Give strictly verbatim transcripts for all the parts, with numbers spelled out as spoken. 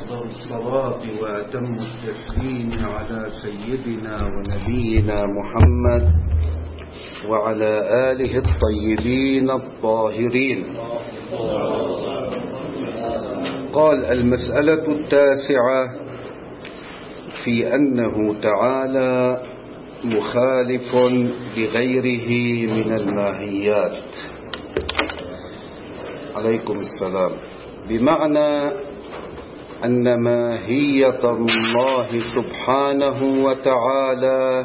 أفضل الصلاة وأتم التسليم على سيدنا ونبينا محمد وعلى آله الطيبين الطاهرين. قال: المسألة التاسعة في أنه تعالى مخالف لغيره من الماهيات. عليكم السلام. بمعنى أن ماهية الله سبحانه وتعالى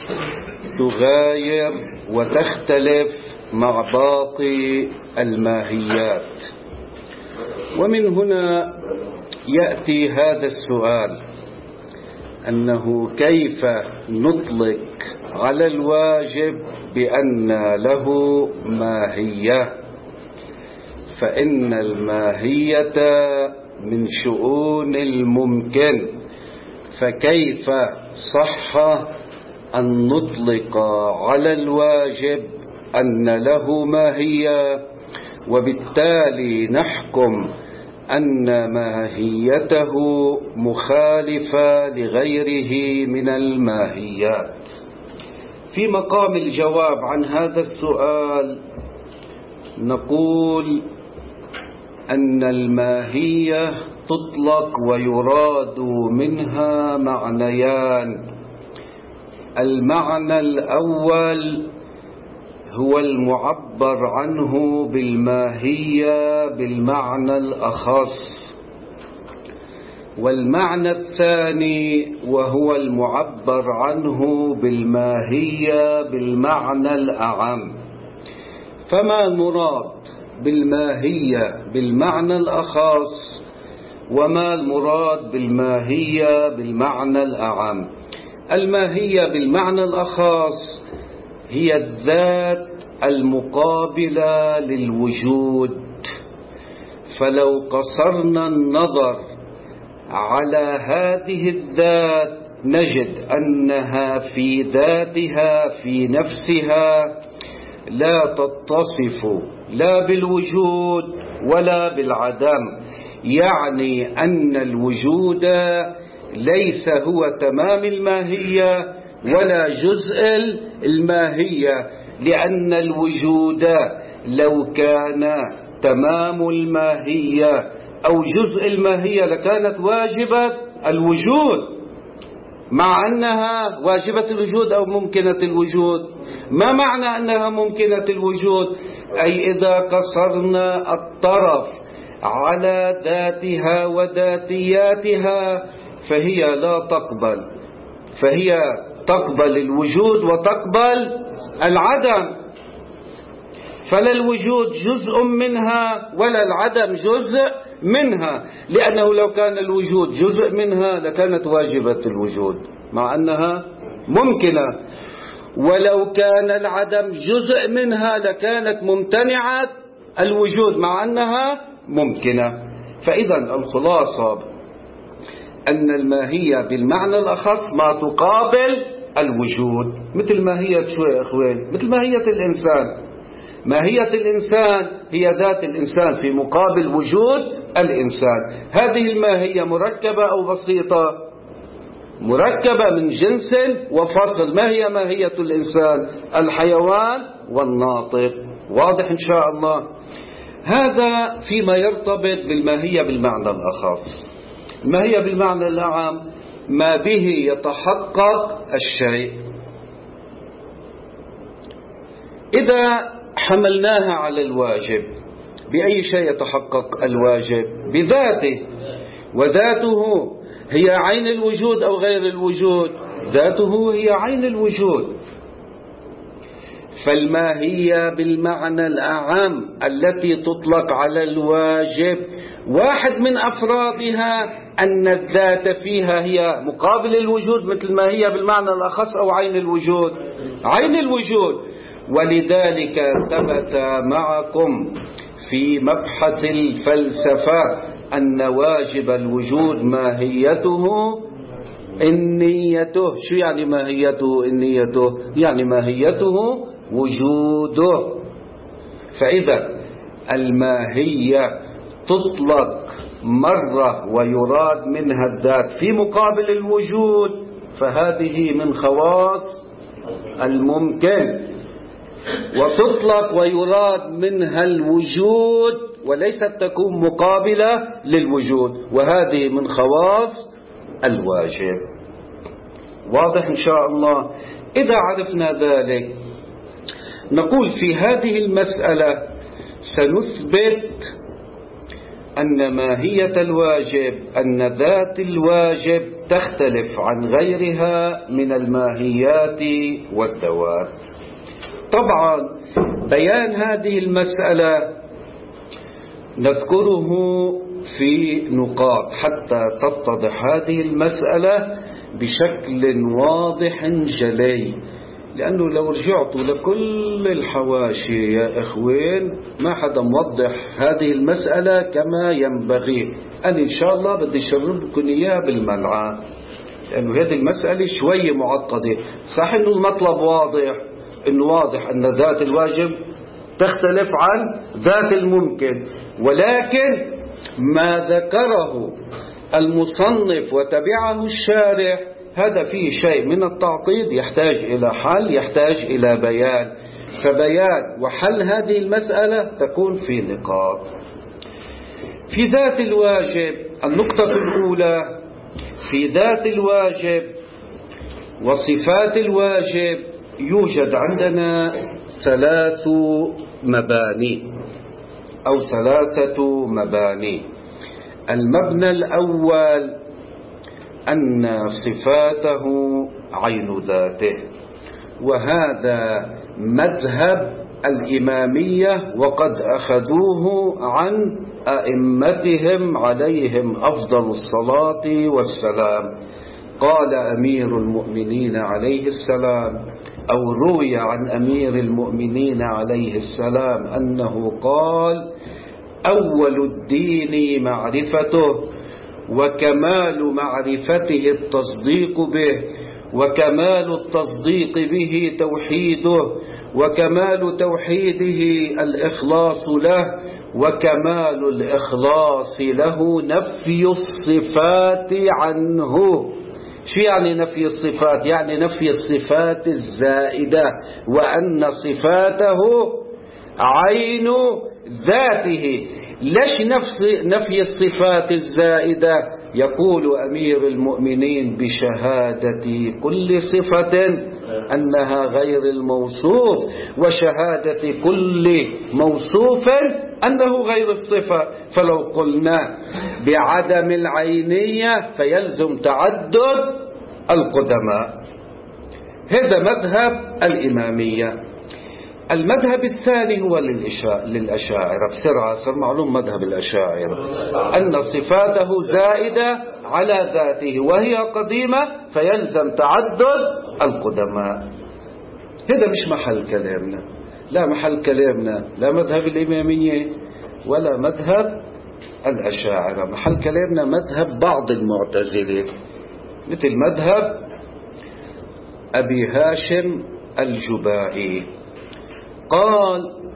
تغاير وتختلف مع باقي الماهيات. ومن هنا يأتي هذا السؤال، أنه كيف نطلق على الواجب بأن له ماهية؟ فإن الماهية من شؤون الممكن، فكيف صح أن نطلق على الواجب أن له ماهية وبالتالي نحكم أن ماهيته مخالفة لغيره من الماهيات؟ في مقام الجواب عن هذا السؤال نقول أن الماهية تطلق ويراد منها معنيان. المعنى الأول هو المعبر عنه بالماهية بالمعنى الأخص، والمعنى الثاني وهو المعبر عنه بالماهية بالمعنى الأعم. فما المراد بالماهية بالمعنى الأخص وما المراد بالماهية بالمعنى الأعم؟ الماهية بالمعنى الأخص هي الذات المقابلة للوجود، فلو قصرنا النظر على هذه الذات نجد أنها في ذاتها في نفسها لا تتصف لا بالوجود ولا بالعدم، يعني أن الوجود ليس هو تمام الماهية ولا جزء الماهية، لأن الوجود لو كان تمام الماهية أو جزء الماهية لكانت واجبة الوجود، مع أنها واجبة الوجود أو ممكنة الوجود. ما معنى أنها ممكنة الوجود؟ أي إذا قصرنا الطرف على ذاتها وذاتياتها فهي لا تقبل، فهي تقبل الوجود وتقبل العدم، فلا الوجود جزء منها ولا العدم جزء منها، لأنه لو كان الوجود جزء منها لكانت واجبة الوجود مع أنها ممكنة، ولو كان العدم جزء منها لكانت ممتنعة الوجود مع أنها ممكنة. فإذا الخلاصة أن الماهية بالمعنى الأخص ما تقابل الوجود، مثل ماهية شو يا أخوان؟ مثل ماهية الإنسان. ماهية الإنسان هي ذات الإنسان في مقابل وجود الإنسان. هذه الماهية مركبة أو بسيطة؟ مركبة من جنس وفصل. ما هي ماهية الإنسان؟ الحيوان والناطق. واضح إن شاء الله؟ هذا فيما يرتبط بالماهية بالمعنى الأخص. الماهية بالمعنى الأعم ما به يتحقق الشيء. إذا حملناها على الواجب، بأي شيء يتحقق الواجب؟ بذاته، وذاته هي عين الوجود أو غير الوجود؟ ذاته هي عين الوجود. فالماهية بالمعنى الأعم التي تطلق على الواجب واحد من أفرادها أن الذات فيها هي مقابل الوجود، مثل ما هي بالمعنى الأخص، أو عين الوجود؟ عين الوجود. ولذلك ثبت معكم في مبحث الفلسفة أن واجب الوجود ماهيته النيته. شو يعني ماهيته النيته؟ يعني ماهيته وجوده. فإذا الماهية تطلق مرة ويراد منها الذات في مقابل الوجود فهذه من خواص الممكن، وتطلق ويراد منها الوجود وليست تكون مقابلة للوجود، وهذه من خواص الواجب. واضح إن شاء الله؟ إذا عرفنا ذلك نقول في هذه المسألة سنثبت أن ماهية الواجب أن ذات الواجب تختلف عن غيرها من الماهيات والذوات. طبعا بيان هذه المسألة نذكره في نقاط حتى تتضح هذه المسألة بشكل واضح جلي، لأنه لو رجعتوا لكل الحواشي يا إخوين ما حدا موضح هذه المسألة كما ينبغي. أنا إن شاء الله بدي أشربكم إياها بالملعى، لأنه هذه المسألة شوية معقدة. صح إنه المطلب واضح، إنه واضح أن ذات الواجب تختلف عن ذات الممكن، ولكن ما ذكره المصنف وتبعه الشارح هذا فيه شيء من التعقيد يحتاج إلى حل، يحتاج إلى بيان. فبيان وحل هذه المسألة تكون في نقاط. في ذات الواجب النقطة الأولى، في ذات الواجب وصفات الواجب يوجد عندنا ثلاث مباني أو ثلاثة مباني. المبنى الأول أن صفاته عين ذاته، وهذا مذهب الإمامية وقد أخذوه عن أئمتهم عليهم أفضل الصلاة والسلام. قال أمير المؤمنين عليه السلام أو روي عن أمير المؤمنين عليه السلام أنه قال: أول الدين معرفته، وكمال معرفته التصديق به، وكمال التصديق به توحيده، وكمال توحيده الإخلاص له، وكمال الإخلاص له نفي الصفات عنه. شو يعني نفي الصفات؟ يعني نفي الصفات الزائدة، وأن صفاته عين ذاته. ليش نفس نفي الصفات الزائدة؟ يقول أمير المؤمنين: بشهادة كل صفة أنها غير الموصوف، وشهادة كل موصوف أنه غير الصفة. فلو قلنا بعدم العينية فيلزم تعدد القدماء. هذا مذهب الإمامية. المذهب الثاني هو للأشاعرة. بسرعة صار معلوم مذهب الأشاعرة أن صفاته زائدة على ذاته وهي قديمة فيلزم تعدد القدماء. هذا مش محل كلامنا، لا محل كلامنا لا مذهب الإمامية ولا مذهب الأشاعرة. محل كلامنا مذهب بعض المعتزلة مثل مذهب أبي هاشم الجبائي. قال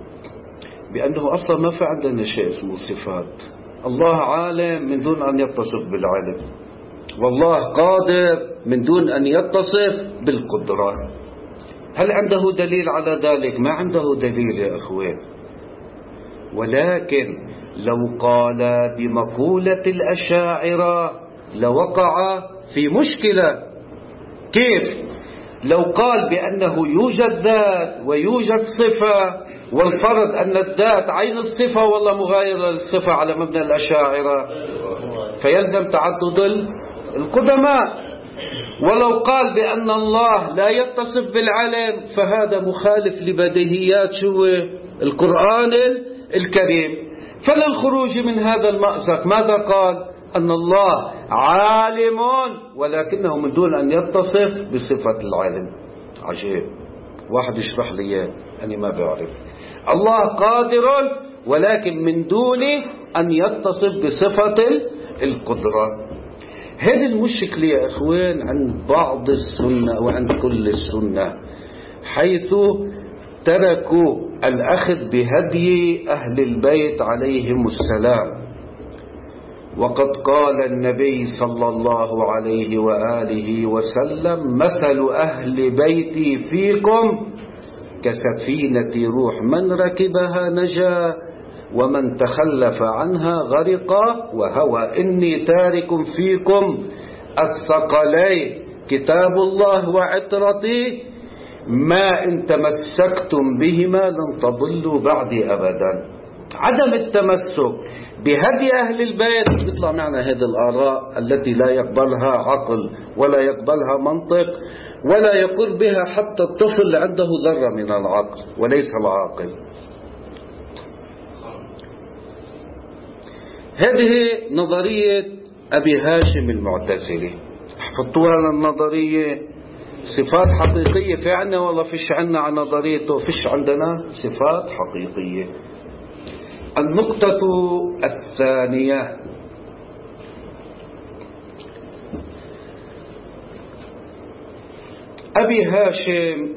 بأنه أصلا ما في عندنا شيء اسمه صفات. الله عالم من دون أن يتصف بالعلم، والله قادر من دون أن يتصف بالقدرة. هل عنده دليل على ذلك؟ ما عنده دليل يا أخوان. ولكن لو قال بمقولة الأشاعرة لوقع في مشكلة. كيف؟ لو قال بأنه يوجد ذات ويوجد صفة، والفرض أن الذات عين الصفة والله مغايرة للصفة على مبنى الأشاعرة، فيلزم تعدد القدماء. ولو قال بأن الله لا يتصف بالعلم فهذا مخالف لبديهيات شو القرآن الكريم. فللخروج من هذا المأزق ماذا قال؟ أن الله عالم ولكنه من دون أن يتصف بصفة العلم. عجيب، واحد يشرح لي اياه أنا ما بعرف. الله قادر ولكن من دون أن يتصف بصفة القدرة. هذه المشكلة يا إخوان عند بعض السنة وعند كل السنة، حيث تركوا الأخذ بهدي أهل البيت عليهم السلام وقد قال النبي صلى الله عليه وآله وسلم: مثل أهل بيتي فيكم كسفينة روح، من ركبها نجا ومن تخلف عنها غرق وهوى. إني تارك فيكم الثقلين كتاب الله وعترتي، ما إن تمسكتم بهما لن تضلوا بعدي أبدا. عدم التمسك بهدي أهل البيت يطلع معنا هذه الآراء التي لا يقبلها عقل ولا يقبلها منطق ولا يقر بها حتى الطفل عنده ذرة من العقل وليس العاقل. هذه نظرية أبي هاشم المعتزلي. حفظتوها للنظرية. صفات حقيقية في عنا ولا فيش عنا عن نظريته؟ فيش عندنا صفات حقيقية. النقطة الثانية: أبي هاشم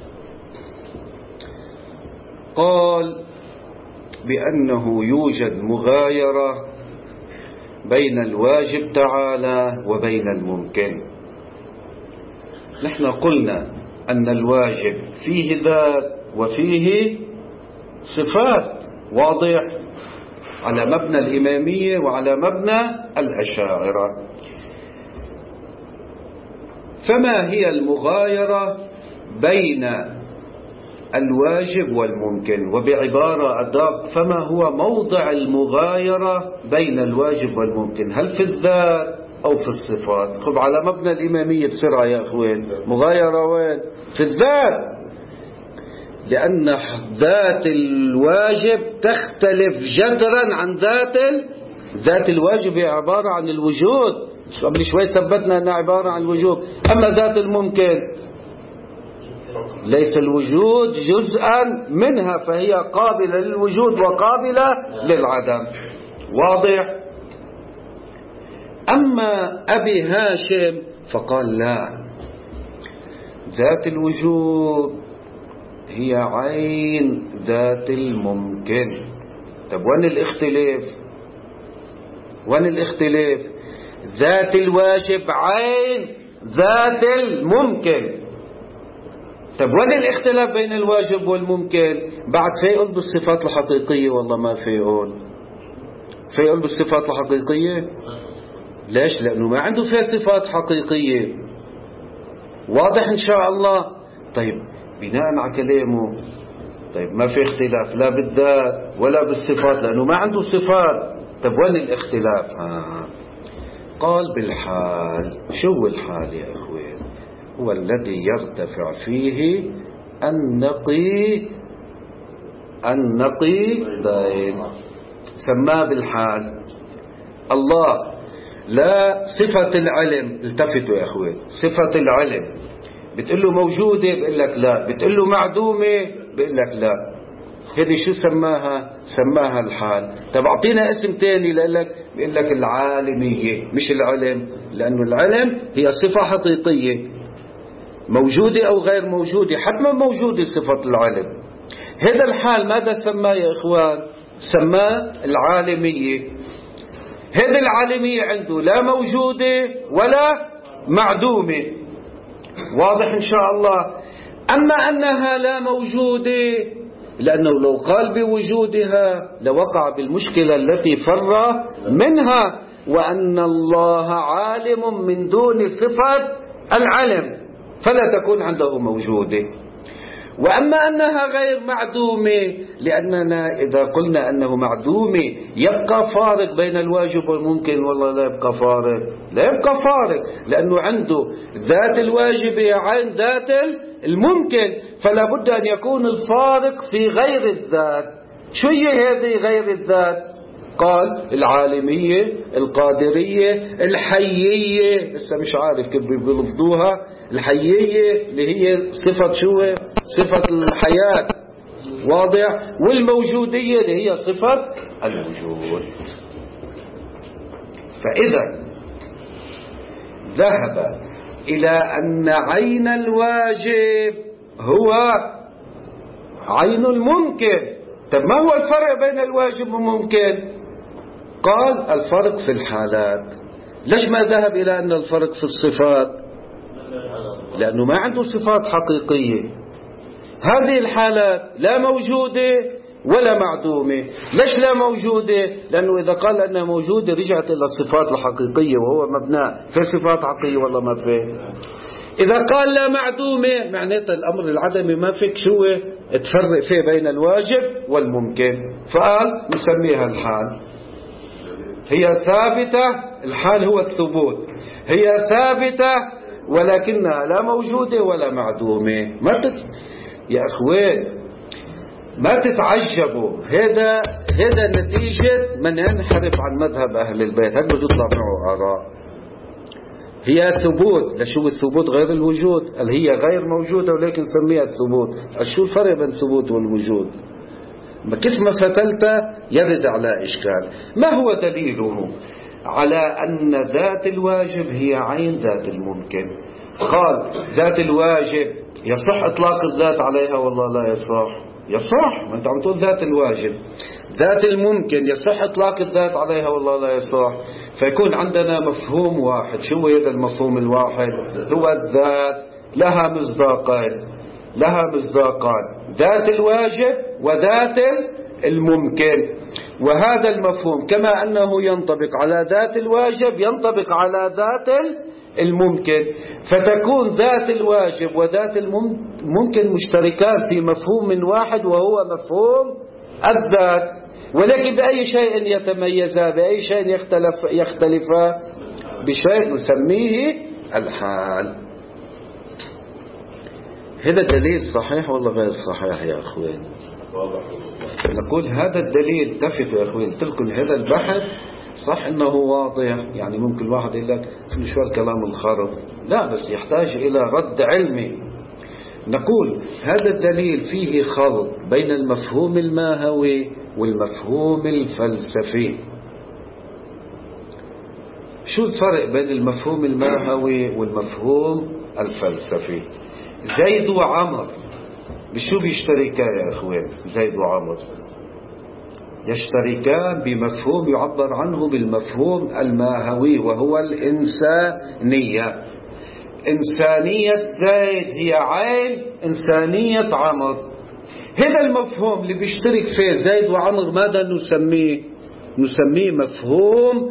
قال بأنه يوجد مغايرة بين الواجب تعالى وبين الممكن. نحن قلنا أن الواجب فيه ذات وفيه صفات، واضح، على مبنى الإمامية وعلى مبنى الأشاعرة. فما هي المغايرة بين الواجب والممكن؟ وبعبارة أدق، فما هو موضع المغايرة بين الواجب والممكن؟ هل في الذات أو في الصفات؟ خب على مبنى الإمامية بسرعة يا أخوين، مغايرة وين؟ في الذات، لأن ذات الواجب تختلف جذرا عن ذات ال... ذات الواجب هي عبارة عن الوجود، قبل شوي ثبتنا أنها عبارة عن الوجود. أما ذات الممكن ليس الوجود جزءا منها، فهي قابلة للوجود وقابلة للعدم، واضح. أما أبي هاشم فقال لا، ذات الوجود هي عين ذات الممكن. طب وين الاختلاف؟ وين الاختلاف؟ ذات الواجب عين ذات الممكن. طب وين الاختلاف بين الواجب والممكن؟ بعد في يقول بالصفات الحقيقية والله ما في يقول في يقول بالصفات الحقيقية. ليش؟ لأنه ما عنده فيها صفات حقيقية، واضح إن شاء الله. طيب بناء على كلامه، طيب ما في اختلاف لا بالذات ولا بالصفات لأنه ما عنده صفات. طب وين الاختلاف؟ آه. قال بالحال. شو الحال يا أخوين؟ هو الذي يرتفع فيه النقي النقيضين، سماه بالحال. الله لا صفة العلم، التفتوا يا أخوين، صفة العلم بتقول له موجودة بيقول لك لا، بتقول له معدومة بيقول لك لا. هذه شو سماها؟ سماها الحال. طب اعطينا اسم تاني لك، بيقول لك العالمية، مش العلم، لأنه العلم هي صفة حقيقية موجودة أو غير موجودة، حتما موجودة صفة العلم. هذا الحال ماذا سماه يا إخوان؟ سماه العالمية. هذه العالمية عنده لا موجودة ولا معدومة، واضح إن شاء الله. أما أنها لا موجودة، لأنه لو قال بوجودها لوقع بالمشكلة التي فر منها، وأن الله عالم من دون صفة العلم، فلا تكون عنده موجودة. وأما أنها غير معدومة، لأننا إذا قلنا أنه معدومة يبقى فارق بين الواجب والممكن، والله لا يبقى فارق، لا يبقى فارق، لأنه عنده ذات الواجب عين ذات الممكن، فلا بد أن يكون الفارق في غير الذات. شو هي هذه غير الذات؟ قال العالمية، القادرية، الحيية، لسه مش عارف كيف بيلفظوها، الحيية اللي هي صفة شو؟ صفة الحياة، واضح، والموجودية اللي هي صفة الوجود. فإذا ذهب إلى أن عين الواجب هو عين الممكن. طب ما هو الفرق بين الواجب والممكن؟ قال الفرق في الحالات. ليش ما ذهب إلى أن الفرق في الصفات؟ لأنه ما عنده صفات حقيقية. هذه الحالات لا موجودة ولا معدومة. ليش لا موجودة؟ لأنه إذا قال أنها موجودة رجعت إلى الصفات الحقيقية، وهو مبنى في صفات حقيقية والله ما فيه. إذا قال لا معدومة معناتها الأمر العدمي ما فيك شو تفرق فيه بين الواجب والممكن، فقال نسميها الحال. هي ثابتة، الحال هو الثبوت، هي ثابتة ولكنها لا موجودة ولا معدومة. ما تت... يا أخوان ما تتعجبوا، هذا هذا نتيجة من ينحرف عن مذهب أهل البيت. هذا بيطلع معه آراء. هي ثبوت، لشو الثبوت غير الوجود؟ قال هي غير موجودة ولكن سميها الثبوت. شو الفرق بين الثبوت والوجود؟ كيف ما فتلت يرد على إشكال. ما هو دليله على أن ذات الواجب هي عين ذات الممكن؟ قال ذات الواجب يصح إطلاق الذات عليها والله لا يصح. يصح، ما أنت عم تقول ذات الواجب. ذات الممكن يصح إطلاق الذات عليها والله لا يصح. فيكون عندنا مفهوم واحد. شو هذا المفهوم الواحد؟ هو الذات لها مصداقين، لها مصداقان، ذات الواجب وذات الممكن. وهذا المفهوم كما أنه ينطبق على ذات الواجب ينطبق على ذات الممكن. فتكون ذات الواجب وذات الممكن مشتركان في مفهوم واحد وهو مفهوم الذات. ولكن بأي شيء يتميزا، بأي شيء يختلف يختلفا؟ بشيء نسميه الحال. هذا دليل صحيح ولا غير صحيح يا أخوين؟ نقول هذا الدليل تفتوا يا أخوين. قلت لكم هذا البحث صح إنه واضح، يعني ممكن الواحد يقول لك شو الكلام الخرب، لا بس يحتاج إلى رد علمي. نقول هذا الدليل فيه خلط بين المفهوم الماهوي والمفهوم الفلسفي. شو الفرق بين المفهوم الماهوي والمفهوم الفلسفي؟ زيد وعمر بشو بيشتركان يا أخوان؟ زيد وعمر يشتركان بمفهوم يعبر عنه بالمفهوم الماهوي وهو الإنسانية. إنسانية زيد هي عين إنسانية عمر. هذا المفهوم اللي بيشترك فيه زيد وعمر ماذا نسميه؟ نسميه مفهوم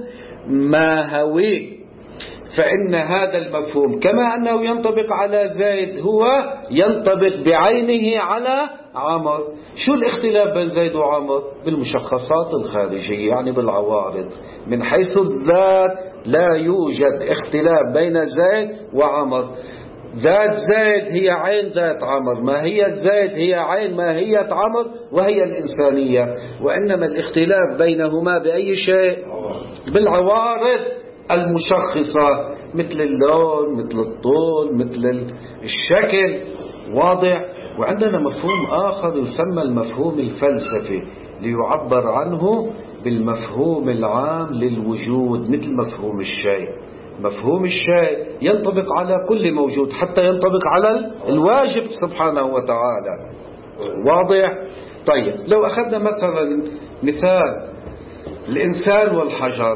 ماهوي. فإن هذا المفهوم كما أنه ينطبق على زيد هو ينطبق بعينه على عمر. شو الاختلاف بين زيد وعمر؟ بالمشخصات الخارجية، يعني بالعوارض. من حيث الذات لا يوجد اختلاف بين زيد وعمر. ذات زيد هي عين ذات عمر، ماهية زيد هي عين ماهية عمر وهي الإنسانية. وإنما الاختلاف بينهما بأي شيء؟ بالعوارض المشخصة، مثل اللون، مثل الطول، مثل الشكل. واضح؟ وعندنا مفهوم آخر يسمى المفهوم الفلسفي ليعبر عنه بالمفهوم العام للوجود، مثل مفهوم الشيء. مفهوم الشيء ينطبق على كل موجود حتى ينطبق على الواجب سبحانه وتعالى. واضح؟ طيب لو أخذنا مثلا مثال الإنسان والحجر،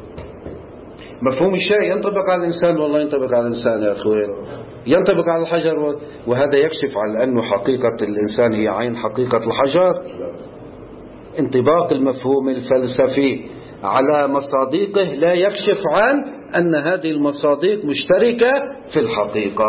مفهوم الشيء ينطبق على الإنسان والله ينطبق على الإنسان يا أخوين، ينطبق على الحجر. وهذا يكشف على أنه حقيقة الإنسان هي عين حقيقة الحجر. انطباق المفهوم الفلسفي على مصادقه لا يكشف عن أن هذه المصادق مشتركة في الحقيقة.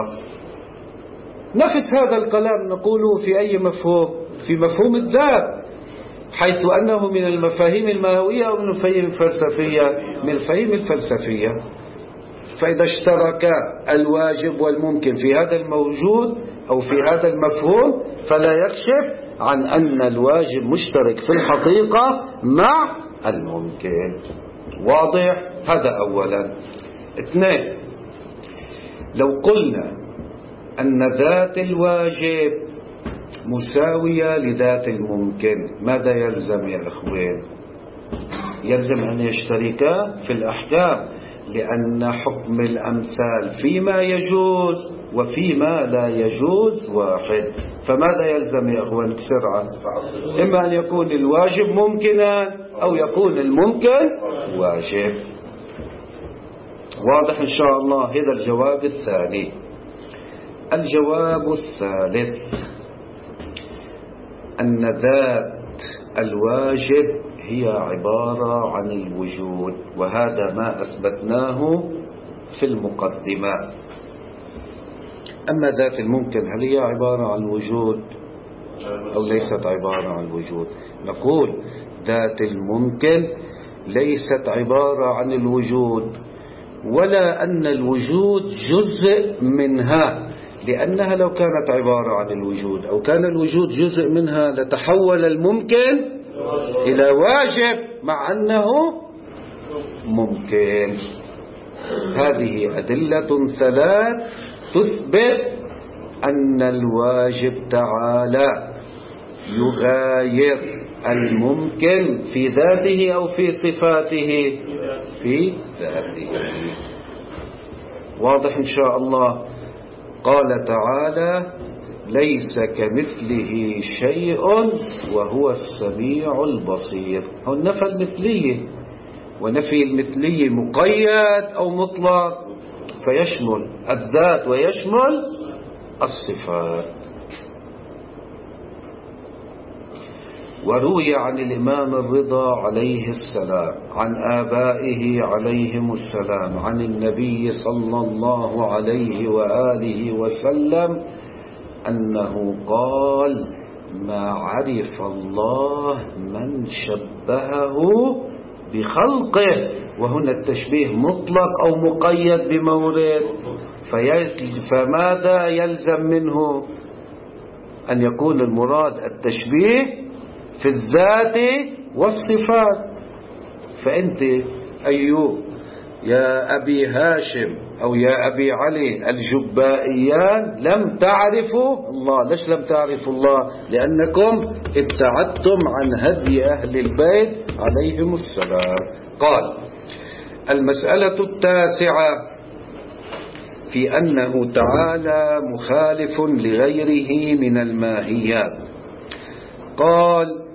نفس هذا الكلام نقوله في أي مفهوم؟ في مفهوم الذات، حيث أنه من المفاهيم الماهوية أو من المفاهيم الفلسفية؟ من المفاهيم الفلسفية. فإذا اشترك الواجب والممكن في هذا الموجود أو في هذا المفهوم فلا يكشف عن أن الواجب مشترك في الحقيقة مع الممكن. واضح؟ هذا أولا. اثنين، لو قلنا أن ذات الواجب مساوية لذات الممكن ماذا يلزم يا أخوين؟ يلزم أن يشتركا في الأحكام، لأن حكم الأمثال فيما يجوز وفيما لا يجوز واحد. فماذا يلزم يا أخوان بسرعة؟ إما أن يكون الواجب ممكنا أو يكون الممكن واجب. واضح إن شاء الله؟ هذا الجواب الثاني. الجواب الثالث أن ذات الواجب هي عبارة عن الوجود، وهذا ما أثبتناه في المقدمة. أما ذات الممكن هل هي عبارة عن الوجود أو ليست عبارة عن الوجود؟ نقول ذات الممكن ليست عبارة عن الوجود، ولا أن الوجود جزء منها، لأنها لو كانت عبارة عن الوجود أو كان الوجود جزء منها لتحول الممكن إلى واجب مع أنه ممكن. هذه أدلة ثلاث تثبت أن الواجب تعالى يغاير الممكن في ذاته أو في صفاته؟ في ذاته. واضح إن شاء الله؟ قال تعالى: ليس كمثله شيء وهو السميع البصير. هو نفى المثلية، ونفي المثلية مقيد أو مطلق، فيشمل الذات ويشمل الصفات. وروي عن الإمام الرضا عليه السلام عن آبائه عليهم السلام عن النبي صلى الله عليه وآله وسلم أنه قال: ما عرف الله من شبهه بخلقه. وهنا التشبيه مطلق أو مقيد بمورد، فماذا يلزم منه؟ أن يكون المراد التشبيه في الذات والصفات. فأنت أيوب يا أبي هاشم أو يا أبي علي الجبائيان لم تعرفوا الله. ليش لم تعرفوا الله؟ لأنكم ابتعدتم عن هدي أهل البيت عليهم السلام. قال: المسألة التاسعة في أنه تعالى مخالف لغيره من الماهيات. قال: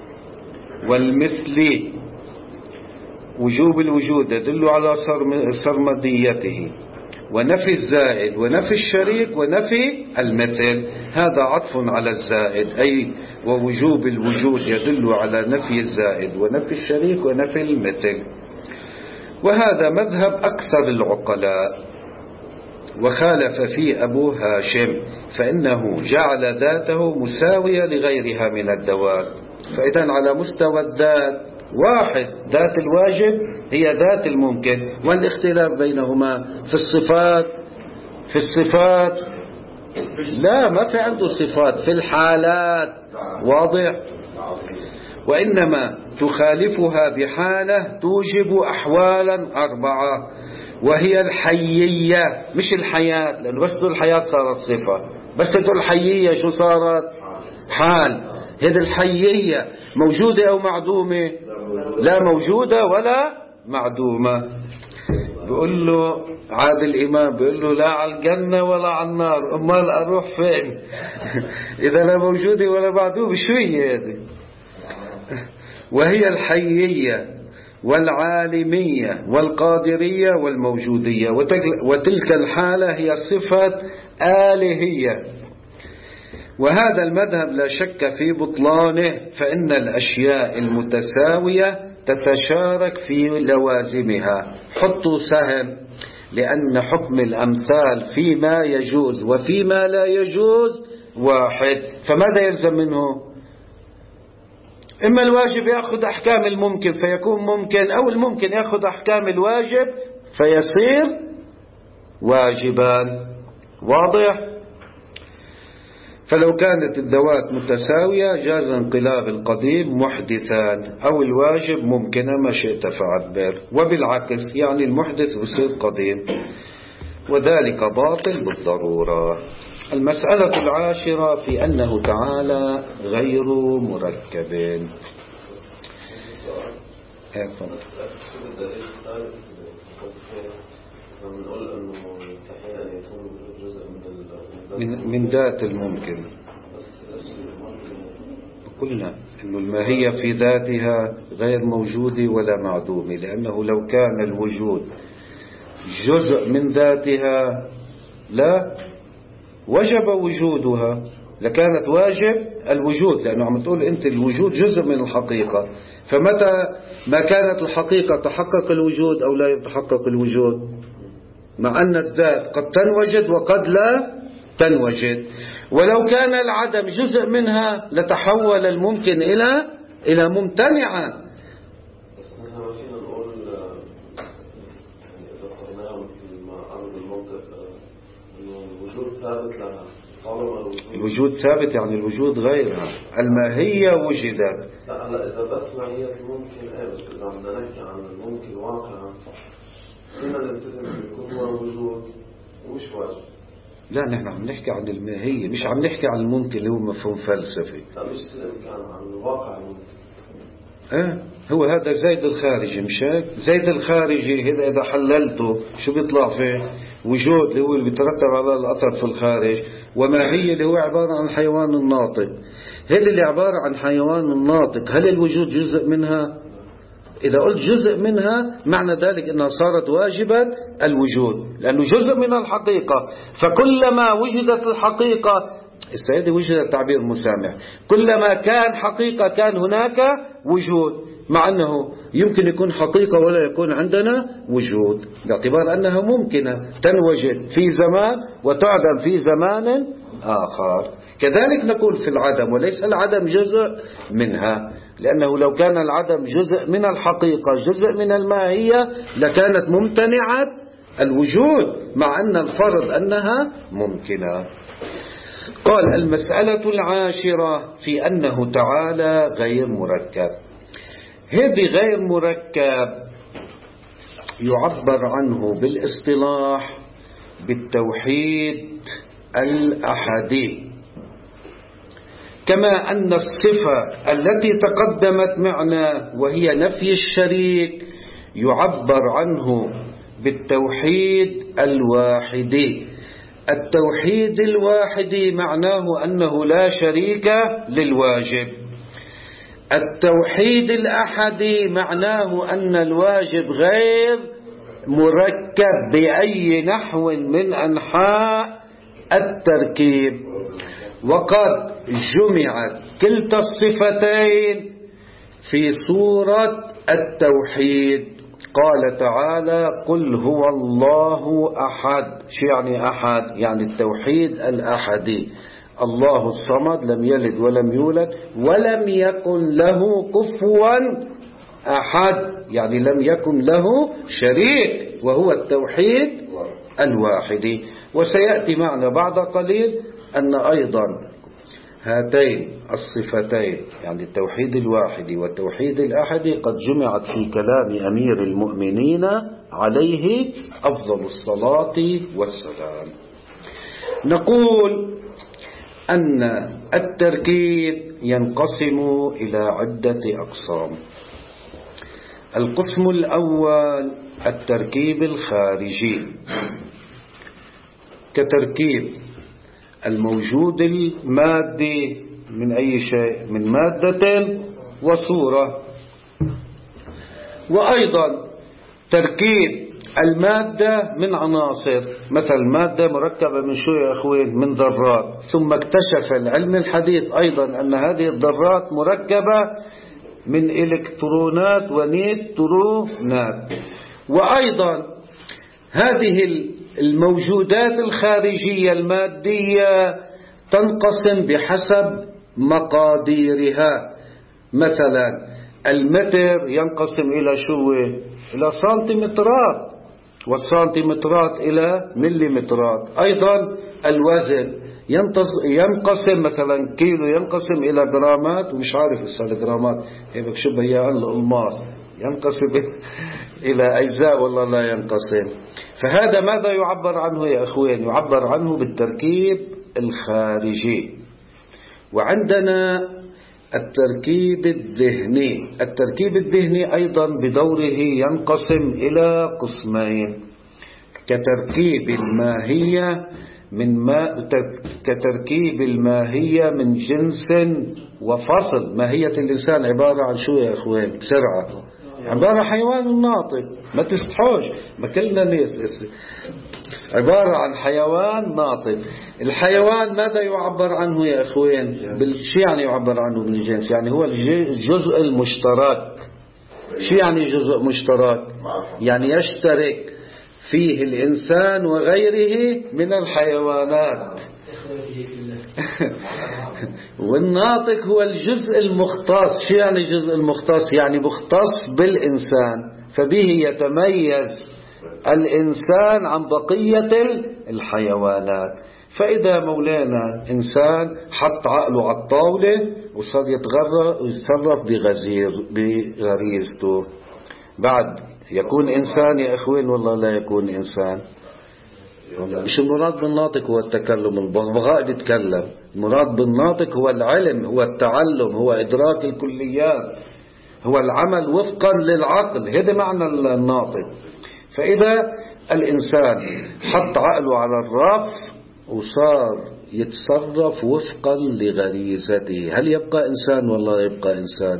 والمثل وجوب الوجود يدل على سرمديته، ونفي الزائد ونفي الشريك ونفي المثل، هذا عطف على الزائد، أي ووجوب الوجود يدل على نفي الزائد ونفي الشريك ونفي المثل. وهذا مذهب أكثر العقلاء، وخالف فيه أبو هاشم، فإنه جعل ذاته مساوية لغيرها من الذوات. فإذن على مستوى الذات واحد، ذات الواجب هي ذات الممكن، والاختلاف بينهما في الصفات. في الصفات لا، ما في عنده صفات، في الحالات. واضح؟ وإنما تخالفها بحالة توجب أحوالا أربعة، وهي الحيية، مش الحياة، لأنه بس تقول الحياة صارت صفة، بس تقول الحيية شو صارت؟ حال. هذه الحيية موجودة أو معدومة؟ لا موجودة ولا معدومة. بيقول له عاد الإمام، بيقول له لا على الجنة ولا على النار، أمال أروح فين؟ إذا لا موجودة ولا معدومة شو هي هذه؟ وهي الحيية والعالمية والقادرية والموجودية، وتلك الحالة هي صفة آلهية. وهذا المذهب لا شك في بطلانه، فإن الأشياء المتساوية تتشارك في لوازمها. حطوا سهم، لأن حكم الأمثال فيما يجوز وفيما لا يجوز واحد. فماذا يلزم منه؟ إما الواجب يأخذ أحكام الممكن فيكون ممكن، أو الممكن يأخذ أحكام الواجب فيصير واجبان. واضح؟ فلو كانت الذوات متساوية جاز انقلاب القديم محدثان، أو الواجب ممكن ما شئت فعبر، وبالعكس يعني المحدث يصير قديم، وذلك باطل بالضرورة. المسألة العاشرة في أنه تعالى غير مركب. من من ذات الممكن قلنا أن الماهية في ذاتها غير موجودة ولا معدومة، لأنه لو كان الوجود جزء من ذاتها لا وجب وجودها، لكانت واجب الوجود، لأنه عم تقول أنت الوجود جزء من الحقيقة. فمتى ما كانت الحقيقة تحقق الوجود أو لا يتحقق الوجود، مع أن الذات قد تنوجد وقد لا تنوجد. ولو كان العدم جزء منها لتحول الممكن إلى إلى ممتنعا. بس نحن ما فينا نقول يعني إذا صرنا مثل ما أرض المنطق إنه الوجود ثابت لها، طالما الوجود الوجود ثابت يعني الوجود غيرها، الماهية وجدت. لا هلا إذا بس معية الممكن إيه، بس إذا بدنا نحكي عن الممكن واقعا فينا نلتزم بيكون هو الوجود ومش واجب. لا نحن عم نحكي عن الماهية، مش عم نحكي عن الممكن اللي هو مفهوم فلسفي. لا مش الإمكان، عن الواقع الممكن. اه هو هذا زيد الخارجي، مش هيك؟ زيد الخارجي هذا إذا حللته شو بيطلع فيه؟ وجود اللي هو اللي بيترتب على الأثر في الخارج، وماهية اللي هو عبارة عن الحيوان الناطق. هذا اللي عبارة عن حيوان الناطق، هل الوجود جزء منها؟ إذا قلت جزء منها معنى ذلك أنها صارت واجبة الوجود، لأنه جزء من الحقيقة. فكلما وجدت الحقيقة، السيدة وجد تعبير مسامح، كلما كان حقيقة كان هناك وجود، مع أنه يمكن يكون حقيقة ولا يكون عندنا وجود، باعتبار أنها ممكنة تنوجد في زمان وتعدم في زمان آخر. كذلك نقول في العدم، وليس العدم جزء منها، لأنه لو كان العدم جزء من الحقيقة جزء من الماهية لكانت ممتنعة الوجود، مع أن الفرض أنها ممكنة. قال المسألة العاشرة في أنه تعالى غير مركب. هذه غير مركب يعبر عنه بالاصطلاح بالتوحيد الأحدي، كما أن الصفة التي تقدمت معنا وهي نفي الشريك يعبر عنه بالتوحيد الواحدي. التوحيد الواحدي معناه أنه لا شريك للواجب. التوحيد الأحدي معناه أن الواجب غير مركب بأي نحو من أنحاء التركيب. وقد جمعت كلتا الصفتين في صورة التوحيد. قال تعالى قل هو الله أحد. شو يعني أحد؟ يعني التوحيد الأحدي، الله الصمد لم يلد ولم يولد ولم يكن له كفوا أحد، يعني لم يكن له شريك، وهو التوحيد الواحدي. وسيأتي معنا بعد قليل أن أيضا هاتين الصفتين يعني التوحيد الواحدي والتوحيد الأحدي قد جمعت في كلام أمير المؤمنين عليه أفضل الصلاة والسلام. نقول أن التركيب ينقسم إلى عدة أقسام. القسم الأول التركيب الخارجي، كتركيب الموجود المادي من أي شيء، من مادة وصورة. وأيضا تركيب المادة من عناصر، مثل المادة مركبة من شو يا أخوين؟ من ذرات. ثم اكتشف العلم الحديث أيضا أن هذه الذرات مركبة من إلكترونات ونيوترونات. وأيضا هذه الموجودات الخارجية المادية تنقسم بحسب مقاديرها. مثلا المتر ينقسم إلى شو؟ إلى سنتيمترات، والسنتيمترات إلى مليمترات. أيضا الوزن ينقسم، مثلا كيلو ينقسم إلى جرامات، ومش عارف إيش الجرامات هيك شبه هي الألماس، ينقسم إلى أجزاء والله لا ينقسم. فهذا ماذا يعبر عنه يا أخوين؟ يعبر عنه بالتركيب الخارجي. وعندنا التركيب الذهني. التركيب الذهني أيضا بدوره ينقسم إلى قسمين، كتركيب الماهية من ما كتركيب الماهية من جنس وفصل. ماهية الإنسان عبارة عن شو يا أخوان بسرعة؟ عبارة حيوان ناطق، ما تستحوش، ما كلنا ناس، عبارة عن حيوان ناطق. الحيوان ماذا يعبر عنه يا أخوان؟ شو يعني يعبر عنه بالجنس؟ يعني هو الجزء المشترك. شو يعني جزء مشترك؟ يعني يشترك فيه الإنسان وغيره من الحيوانات. والناطق هو الجزء المختص. شو يعني الجزء المختص؟ يعني مختص بالإنسان، فبه يتميز الإنسان عن بقية الحيوانات. فإذا مولانا إنسان حط عقله على الطاولة وصار يتصرف بغزير بغريزته، بعد يكون إنسان يا أخوين والله لا يكون إنسان. مش المراد بالناطق هو التكلم، البغبغاء بيتكلم. المراد بالناطق هو العلم، هو التعلم، هو إدراك الكليات، هو العمل وفقا للعقل. هذا معنى الناطق. فإذا الإنسان حط عقله على الرف وصار يتصرف وفقا لغريزته، هل يبقى إنسان والله يبقى إنسان؟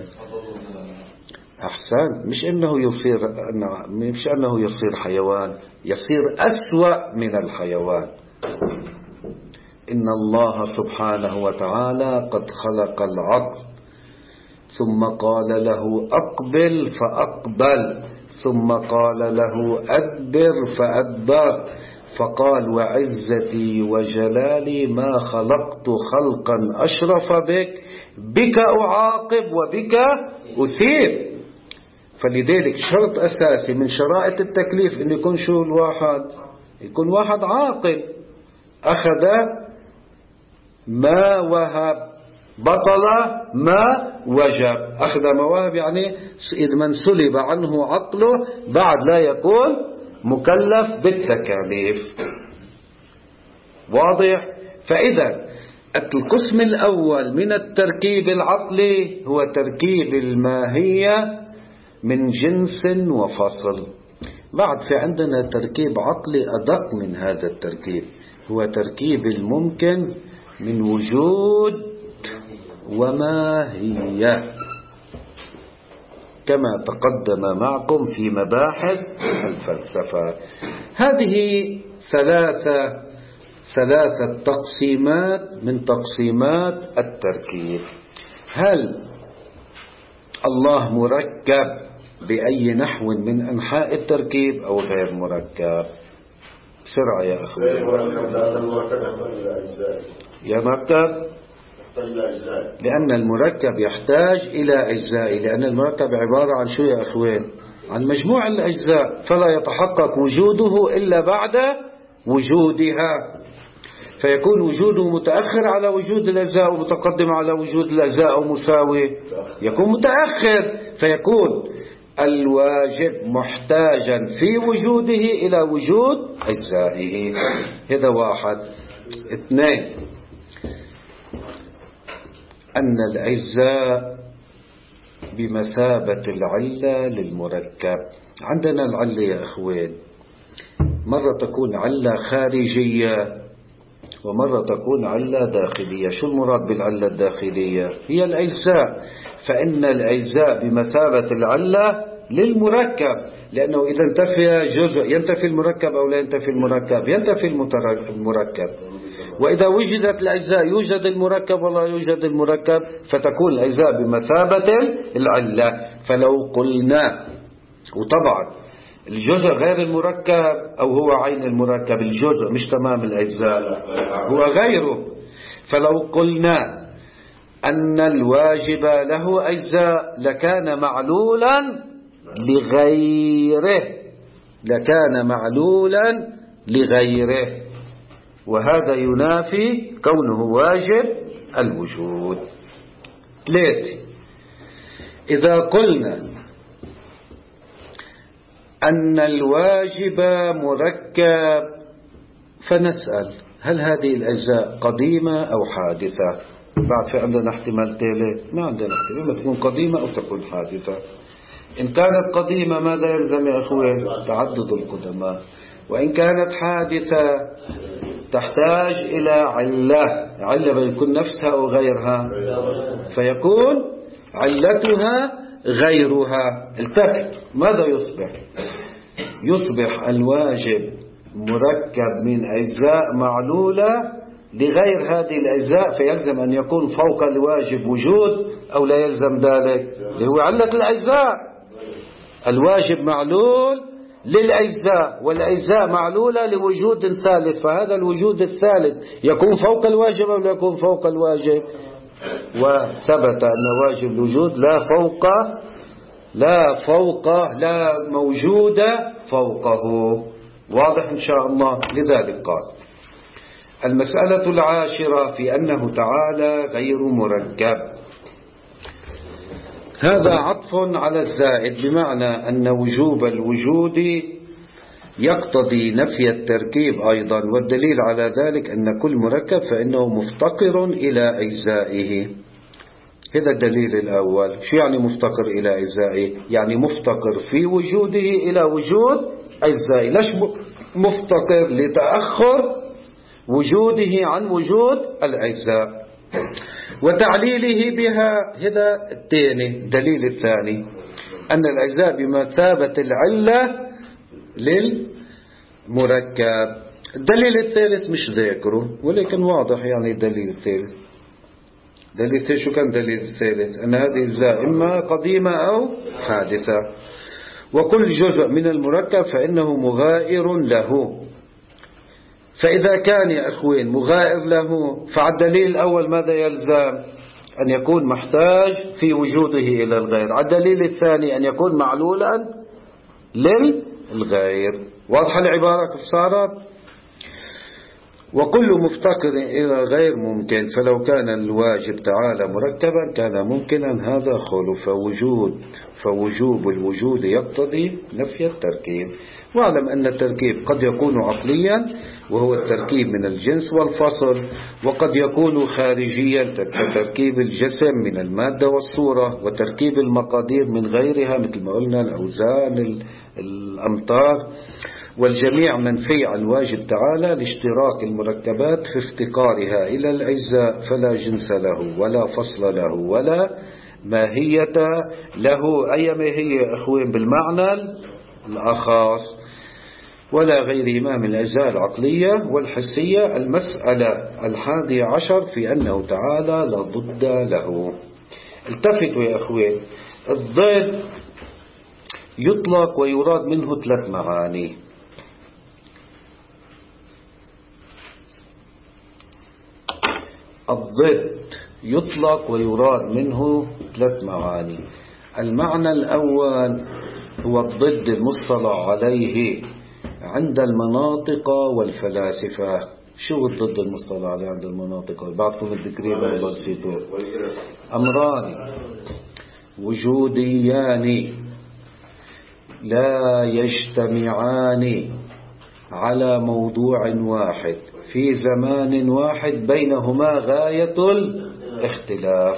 أحسن. مش أنه يصير مش أنه يصير حيوان، يصير أسوأ من الحيوان. إن الله سبحانه وتعالى قد خلق العقل ثم قال له أقبل فأقبل، ثم قال له أدبر فأدبر، فقال وعزتي وجلالي ما خلقت خلقا أشرف بك، بك أعاقب وبك أثيب. فلذلك شرط أساسي من شرائط التكليف أن يكون شو الواحد؟ يكون واحد عاقل، أخذ ما وهب، بطل ما وجب. أخذ مواهب يعني إذا من سلب عنه عقله بعد لا يكون مكلف بالتكاليف. واضح؟ فإذا القسم الأول من التركيب العقلي هو تركيب الماهية من جنس وفصل. بعد في عندنا تركيب عقلي أدق من هذا التركيب، هو تركيب الممكن من وجود وماهية، كما تقدم معكم في مباحث الفلسفة. هذه ثلاثة ثلاثة تقسيمات من تقسيمات التركيب. هل الله مركب بأي نحو من أنحاء التركيب أو غير مركب؟ بسرعة يا أخوي. يا مركب لأن المركب يحتاج إلى أجزاء، لأن المركب عبارة عن شو يا أخوين؟ عن مجموع الأجزاء، فلا يتحقق وجوده إلا بعد وجودها، فيكون وجوده متأخر على وجود الأجزاء ومتقدم على وجود الأجزاء ومساوي، يكون متأخر، فيكون الواجب محتاجا في وجوده إلى وجود أجزائه. هذا واحد. اثنين، أن الأجزاء بمثابة العلة للمركب. عندنا العلة يا أخوان مرة تكون علة خارجية ومرة تكون علة داخلية. شو المراد بالعلة الداخلية؟ هي الأجزاء، فإن الأجزاء بمثابة العلة للمركب، لأنه إذا انتفي جزء ينتفي المركب أو لا ينتفي المركب؟ ينتفي المركب. وإذا وجدت الأجزاء يوجد المركب ولا يوجد المركب، فتكون الأجزاء بمثابة العلة. فلو قلنا، وطبعا الجزء غير المركب أو هو عين المركب، الجزء مش تمام الأجزاء هو غيره، فلو قلنا أن الواجب له أجزاء لكان معلولا لغيره، لكان معلولا لغيره، وهذا ينافي كونه واجب الوجود. ثلاثة، إذا قلنا أن الواجب مركب فنسأل هل هذه الأجزاء قديمة أو حادثة؟ بعد في عندنا احتمال ثالث؟ ما عندنا احتمال، إما تكون قديمة أو تكون حادثة. إن كانت قديمة ماذا يلزم يا أخوان؟ تعدد القدماء. وإن كانت حادثة تحتاج إلى علة، علة بيكون نفسها أو غيرها، فيكون علتها غيرها. التفت، ماذا يصبح؟ يصبح الواجب مركب من أجزاء معلولة لغير هذه الأجزاء، فيلزم أن يكون فوق الواجب وجود أو لا يلزم ذلك؟ اللي هو علة الأجزاء. الواجب معلول للأجزاء، والأجزاء معلولة لوجود ثالث، فهذا الوجود الثالث يكون فوق الواجب أو لا يكون فوق الواجب؟ وثبت أن واجب الوجود لا فوق لا فوق لا موجود فوقه. واضح إن شاء الله؟ لذلك قال المسألة العاشرة في أنه تعالى غير مركب. هذا عطف على الزائد، بمعنى أن وجوب الوجود يقتضي نفي التركيب أيضا، والدليل على ذلك أن كل مركب فإنه مفتقر إلى أجزائه. هذا الدليل الأول. شو يعني مفتقر إلى أجزائه؟ يعني مفتقر في وجوده إلى وجود أجزائه. ليش مفتقر؟ لتأخر وجوده عن وجود الأجزاء وتعليله بها. هذا الثاني. الدليل الثاني أن الأجزاء بمثابة العلة للمركب. الدليل الثالث مش ذاكره ولكن واضح، يعني الدليل الثالث دليل الثالث شو كان دليل الثالث؟ أن هذه الأجزاء إما قديمة أو حادثة، وكل جزء من المركب فإنه مغائر له. فإذا كان يا أخوين مغائر له، فالدليل الأول ماذا يلزم؟ أن يكون محتاج في وجوده إلى الغير. الدليل الثاني أن يكون معلولا للغير. واضحة العبارة كيف صارت؟ وكل مفتقر إلى غير ممكن، فلو كان الواجب تعالى مركبا كان ممكنا، هذا خلف وجود، فوجوب الوجود يقتضي نفي التركيب. واعلم أن التركيب قد يكون عقليا وهو التركيب من الجنس والفصل، وقد يكون خارجيا كتركيب الجسم من المادة والصورة، وتركيب المقادير من غيرها مثل ما قلنا الأوزان الأمطار، والجميع منفي عن الواجب تعالى لاشتراك المركبات في افتقارها إلى الأجزاء، فلا جنس له ولا فصل له ولا ماهية له. أي ماهية أخوين بالمعنى الأخاص، ولا غيرهما من الأجزاء العقلية والحسية. المسألة الحادية عشر في أنه تعالى لا ضد له. التفتوا يا أخوين، الضد يطلق ويراد منه ثلاث معاني. الضد يطلق ويراد منه ثلاث معاني. المعنى الأول هو الضد المصطلح عليه عند المناطق والفلاسفة. شو الضد المصطلح عليه عند المناطق؟ بعضكم الذكرين والله نسيتوه. أمران وجوديان لا يجتمعان على موضوع واحد في زمان واحد بينهما غاية الاختلاف.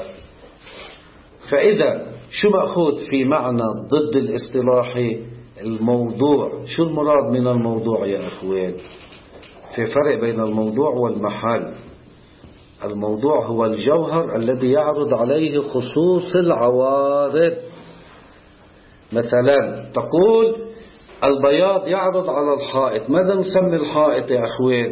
فإذا شو مأخوذ في معنى ضد الاصطلاحي؟ الموضوع. شو المراد من الموضوع يا أخوين؟ في فرق بين الموضوع والمحل. الموضوع هو الجوهر الذي يعرض عليه خصوص العوارض. مثلا تقول البياض يعرض على الحائط، ماذا نسمي الحائط يا أخوين؟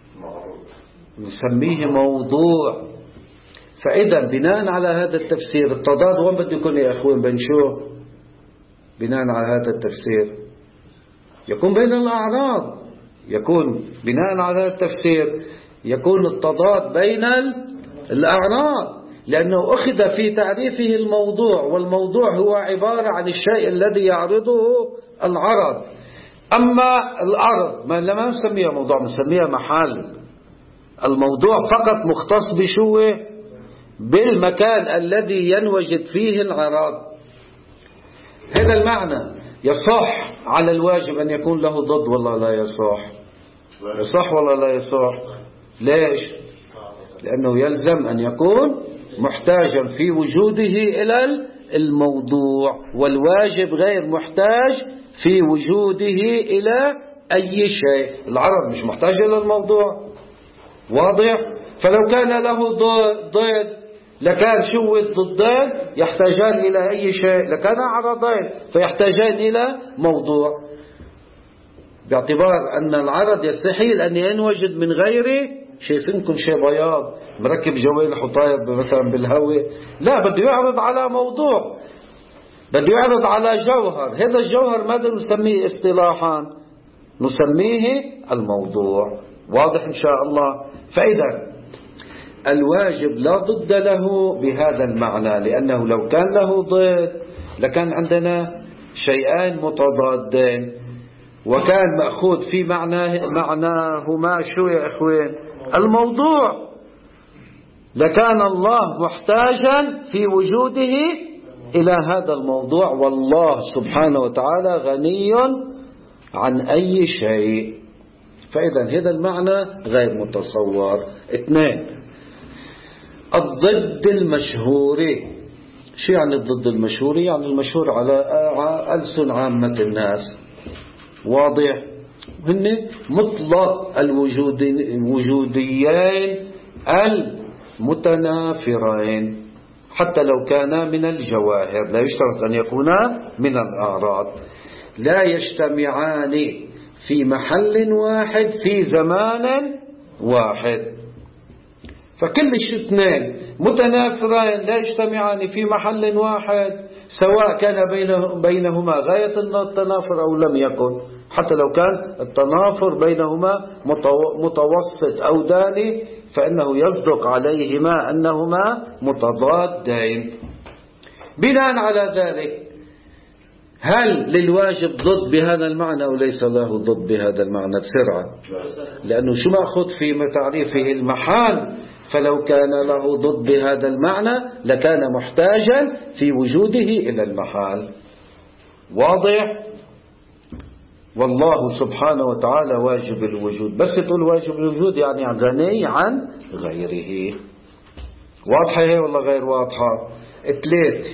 نسميه موضوع. فإذا بناء على هذا التفسير التضاد وين بده يكون يا أخوين؟ بين شو؟ بناء على هذا التفسير يكون بين الأعراض. يكون بناء على هذا التفسير يكون التضاد بين الأعراض، لأنه أخذ في تعريفه الموضوع، والموضوع هو عبارة عن الشيء الذي يعرضه العرض. أما الأرض ما لما نسميها موضوع، نسميها محل. الموضوع فقط مختص بشو؟ بالمكان الذي ينوجد فيه العرض. هذا المعنى. يصح على الواجب أن يكون له ضد ولا لا يصح؟ يصح ولا لا يصح؟ ليش؟ لأنه يلزم أن يكون محتاجا في وجوده إلى الموضوع، والواجب غير محتاج في وجوده إلى أي شيء. العرض مش محتاج إلى الموضوع، واضح؟ فلو كان له ضد لكان شو الضدان يحتاجان إلى أي شيء، لكان عرضين فيحتاجان إلى موضوع، باعتبار أن العرض يستحيل أن ينوجد من غيره. شايفينكم شيء بياض مركب جوالح وطاير مثلا بالهواء، لا، بده يعرض على موضوع، بده يعرض على جوهر. هذا الجوهر ماذا نسميه اصطلاحا؟ نسميه الموضوع. واضح إن شاء الله؟ فإذا الواجب لا ضد له بهذا المعنى، لأنه لو كان له ضد لكان عندنا شيئان متضادين، وكان مأخوذ في معناه معناهما شو يا إخوان؟ الموضوع. لكان الله محتاجا في وجوده إلى هذا الموضوع، والله سبحانه وتعالى غني عن أي شيء. فإذا هذا المعنى غير متصور. اثنين، الضد المشهور. شو يعني الضد المشهور؟ يعني المشهور على ألسن عامة الناس. واضح؟ هن مطلق الوجوديين المتنافرين، حتى لو كانا من الجواهر، لا يشترط أن يكونا من الأعراض. لا يجتمعان في محل واحد في زمان واحد. فكل اثنين متنافرين لا يجتمعان في محل واحد، سواء كان بينهما غاية التنافر أو لم يكن، حتى لو كان التنافر بينهما متوسط أو داني، فإنه يصدق عليهما أنهما متضادين. بناء على ذلك، هل للواجب ضد بهذا المعنى أو ليس له ضد بهذا المعنى؟ بسرعة، لأنه شو مأخذ في تعريفه المحال، فلو كان له ضد بهذا المعنى لكان محتاجا في وجوده إلى المحال. واضح؟ والله سبحانه وتعالى واجب الوجود. بس تقول واجب الوجود يعني غني عن غيره. واضحة هي ولا غير واضحة؟ ثلاث،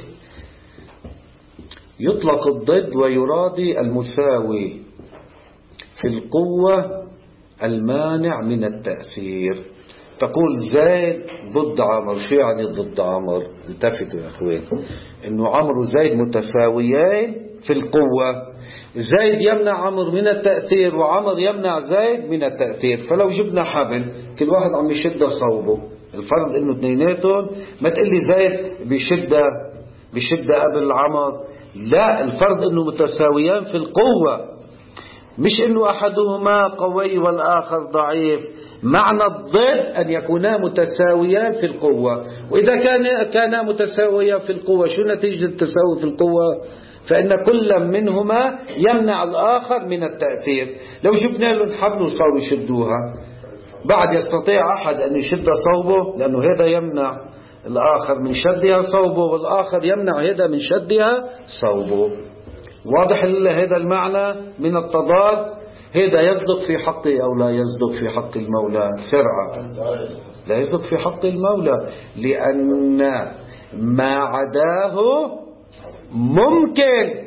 يطلق الضد ويرادي المساوي في القوة المانع من التأثير. تقول زيد ضد عمر. شو يعني ضد عمر؟ التفتوا يا أخوين، إنه عمر وزيد متساويين في القوة. زيد يمنع عمر من التأثير وعمر يمنع زيد من التأثير. فلو جبنا حبل كل واحد عم يشد صوبه، الفرض إنه اثنيناتهم، ما تقلي زيد بشد بشد قبل عمر، لا، الفرض إنه متساويان في القوة، مش إنه أحدهما قوي والآخر ضعيف. معنى الضد أن يكونا متساويان في القوة. وإذا كان كانا متساويان في القوة، شو نتيجة التساوي في القوة؟ فإن كل منهما يمنع الآخر من التأثير. لو جبنا لهم حبل وصاروا يشدوها، بعد يستطيع أحد أن يشد صوبه، لأنه هذا يمنع الآخر من شدها صوبه، والآخر يمنع هذا من شدها صوبه. واضح هذا المعنى من التضاد؟ هذا يصدق في حقه أو لا يصدق في حق المولى؟ سرعة، لا يصدق في حق المولى، لأن ما عداه ممكن،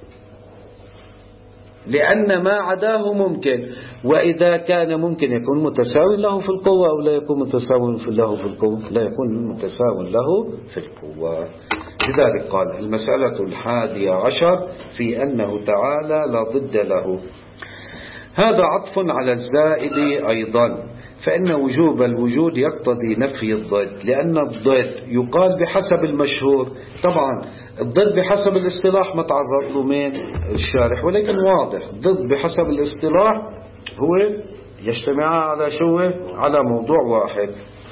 لأن ما عداه ممكن. وإذا كان ممكن يكون متساوي له في القوة أو لا يكون متساوي له في القوة؟ لا يكون متساوي له في القوة. لذلك قال المسألة الحادية عشر في أنه تعالى لا ضد له. هذا عطف على الزائد أيضا، فإن وجوب الوجود يقتضي نفي الضد، لأن الضد يقال بحسب المشهور. طبعا الضد بحسب الاصطلاح ما تعرض له من الشارح، ولكن واضح الضد بحسب الاصطلاح هو يجتمع على شو؟ على موضوع واحد.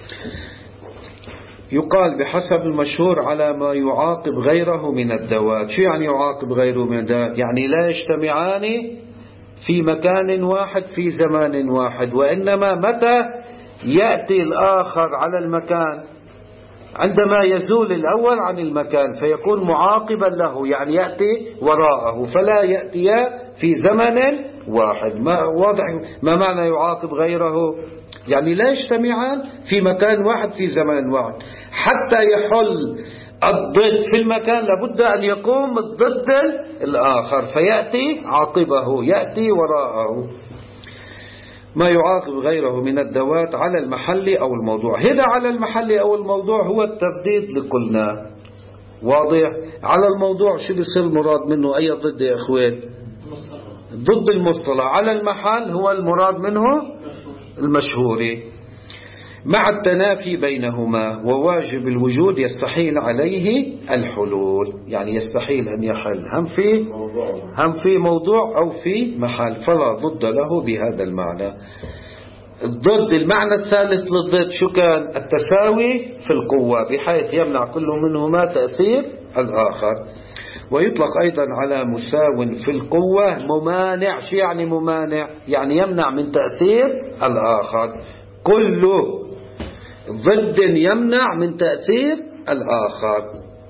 يقال بحسب المشهور على ما يعاقب غيره من الذوات. شو يعني يعاقب غيره من الذوات؟ يعني لا يجتمعان في مكان واحد في زمان واحد، وإنما متى يأتي الآخر على المكان؟ عندما يزول الأول عن المكان فيكون معاقبا له، يعني يأتي وراءه، فلا يأتي في زمن واحد. ما واضح ما معنى يعاقب غيره؟ يعني لا يجتمعان في مكان واحد في زمان واحد. حتى يحل الضد في المكان لابد أن يقوم الضد الآخر فيأتي عاقبه، يأتي وراءه. ما يعاقب غيره من الذوات على المحل أو الموضوع. هذا على المحل أو الموضوع هو الترديد اللي قلنا، واضح. على الموضوع شو بيصير المراد منه؟ أي ضد يا أخوان؟ ضد المصطلح. على المحل هو المراد منه المشهور، مع التنافي بينهما. وواجب الوجود يستحيل عليه الحلول، يعني يستحيل أن يحل هم في هم في موضوع أو في محل، فلا ضد له بهذا المعنى. الضد المعنى الثالث للضد شو كان؟ التساوي في القوة، بحيث يمنع كل منهما تأثير الآخر. ويطلق أيضا على مساو في القوة ممانع. شو يعني ممانع؟ يعني يمنع من تأثير الآخر. كل ضد يمنع من تأثير الآخر.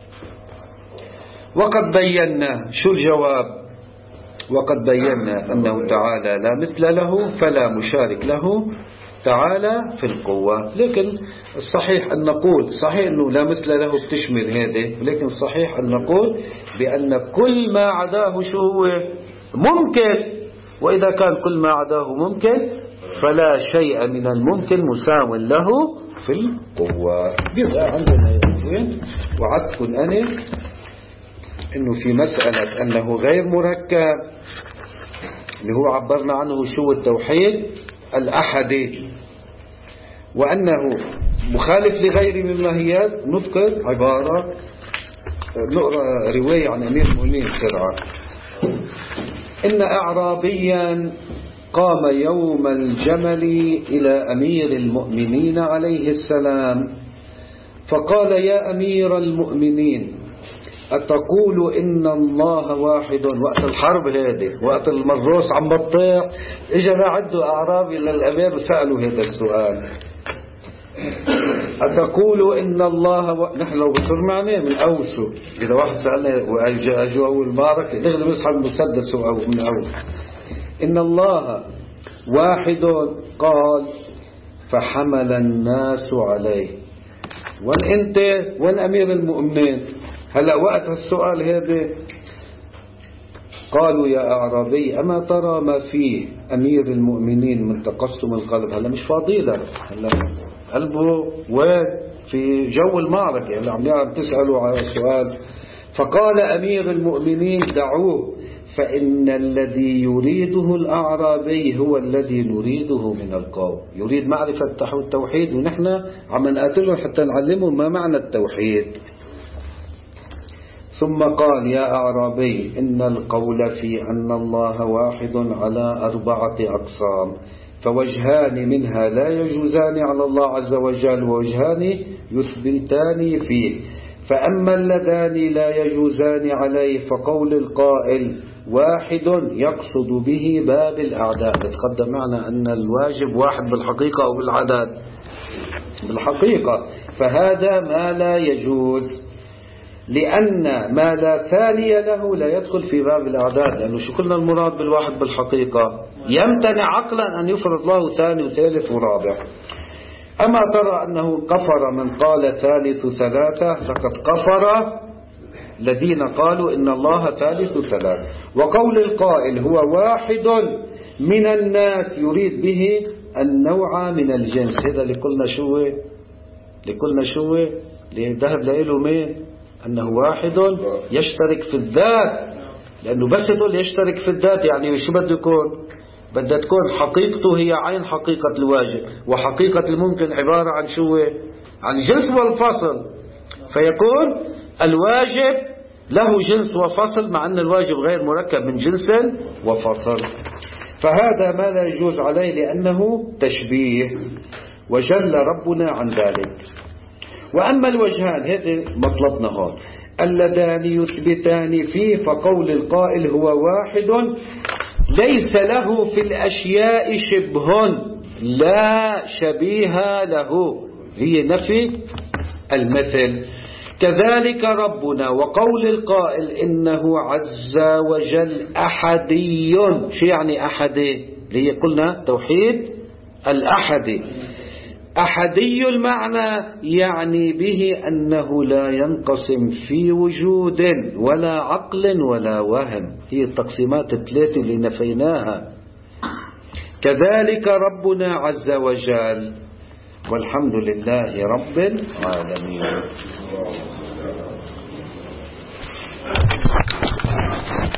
وقد بينا شو الجواب؟ وقد بينا أنه تعالى لا مثل له فلا مشارك له تعالى في القوة. لكن الصحيح أن نقول، صحيح أنه لا مثل له بتشمل هذه، لكن الصحيح أن نقول بأن كل ما عداه شو هو ممكن. وإذا كان كل ما عداه ممكن فلا شيء من الممكن مساو له في القوة. بيبقى عندنا يومين وعدتكم أنا إنه في مسألة أنه غير مركب اللي هو عبرنا عنه شو التوحيد الأحدي، وأنه مخالف لغير من الماهيات. نذكر عبارة، نقرأ رواية عن أمير المؤمنين بسرعة. إن أعرابيا قام يوم الجمل إلى أمير المؤمنين عليه السلام فقال: يا أمير المؤمنين، أتقول إن الله واحد؟ وقت الحرب هذه، وقت المروس عم بطيع، إجا عنده أعرابي للأمير وسألوا هذا السؤال: أتقول إن الله و... نحن لو بصير معنا من أوسو، إذا واحد سألنا وأجوا أول معركة نغلب نسحب المسدس أو من أول. إن الله واحد. قال: فحمل الناس عليه. وين أنت؟ وين أمير المؤمنين؟ هلأ وقت السؤال هذا قالوا: يا أعرابي، أما ترى ما فيه أمير المؤمنين من تقسم القلب؟ هلأ مش فاضيلة، هلأ قلبه وين؟ في جو المعركة، هلأ عم يعرف تسألوا على السؤال. فقال أمير المؤمنين: دعوه، فإن الذي يريده الأعرابي هو الذي نريده من القوم. يريد معرفة التوحيد، ونحن عم نقاتلهم حتى نعلمهم ما معنى التوحيد. ثم قال: يا أعرابي، إن القول في أن الله واحد على أربعة أقسام، فوجهان منها لا يجوزان على الله عز وجل، ووجهان يثبتان فيه. فأما اللذان لا يجوزان عليه فقول القائل واحد يقصد به باب الأعداء. بتقدم معنا أن الواجب واحد بالحقيقة أو بالعدد؟ بالحقيقة. فهذا ما لا يجوز، لأن ما لا ثاني له لا يدخل في باب الأعداد. لأنه شو قلنا المراد بالواحد بالحقيقة؟ يمتنع عقلا أن يفرض له ثاني وثالث ورابع. أما ترى أنه كفر من قال ثالث ثلاثة؟ لقد كفر الذين قالوا إن الله ثالث ثلاثة. وقول القائل هو واحد من الناس يريد به النوع من الجنس. هذا اللي قلنا شو لقلنا شو لذهب لإله مين؟ أنه واحد يشترك في الذات. لأنه بس تقول يشترك في الذات يعني شو بده يكون؟ بدها تكون حقيقته هي عين حقيقة الواجب، وحقيقة الممكن عبارة عن شو؟ عن جنس والفصل. فيكون الواجب له جنس وفصل، مع أن الواجب غير مركب من جنس وفصل. فهذا ما لا يجوز عليه لأنه تشبيه، وجل ربنا عن ذلك. وأما الوجهان، هذا مطلبنا هون، اللذان يثبتان فيه، فقول القائل هو واحد ليس له في الأشياء شبه لا شبيه له، هي نفي المثل. كذلك ربنا. وقول القائل إنه عز وجل أحدي. شو يعني أحدي؟ اللي قلنا توحيد الأحدي. أحدي المعنى يعني به أنه لا ينقسم في وجود ولا عقل ولا وهم. هي التقسيمات الثلاثة اللي نفيناها. كذلك ربنا عز وجل. والحمد لله رب العالمين.